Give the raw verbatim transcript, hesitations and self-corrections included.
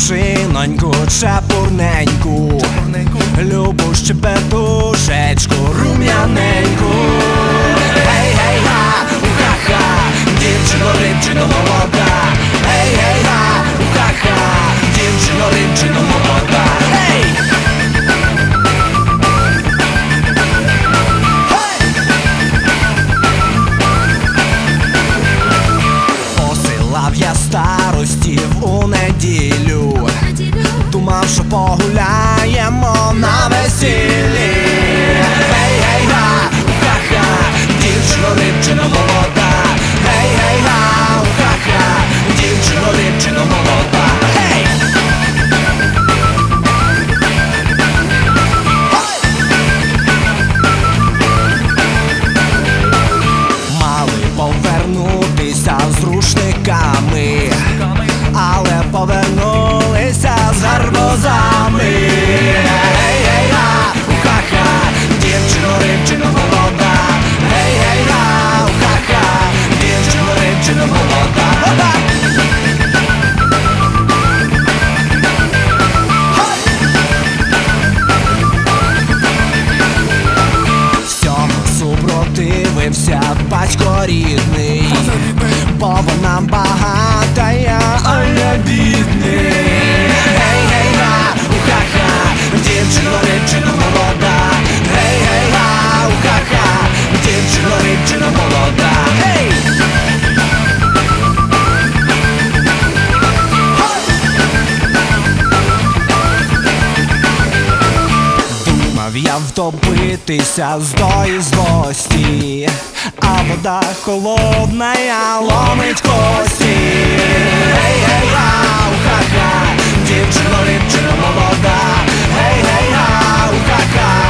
дівчиноньку, чепурненьку, любу щебетушечку, рум'яненьку. Гей, гей, га, уха-ха, дівчино, рибчино молода. Гей, гей, га, уха-ха, дівчино, рибчино молода. Гей! Посилав я старостів у неділю, думав, що погуляємо на весіллі. Гей, гей, га, уха-ха, дівчино, рибчино молода. Гей, гей, га, уха-ха, дівчино, рибчино молода. Гей! Мали повернутися з рушниками, але повернулися з гарбузами. Гей, гей, га, уха-ха, дівчино, рибчино молода. Гей, гей, га, уха-ха, дівчино, рибчино молода. Всьому супротивився батько рідний, бо вона багата, я, а я бідний. Гей, гей, га, уха-ха, дівчино, рибчино молода. Гей, гей, га, уха-ха, дівчино, рибчино молода. Гей! Думав я втопитися з тої злості, а вода холодна, я ломить кості. Гей, гей, га, уха-ха, дівчино, рибчино молода. Гей, гей, га, уха-ха,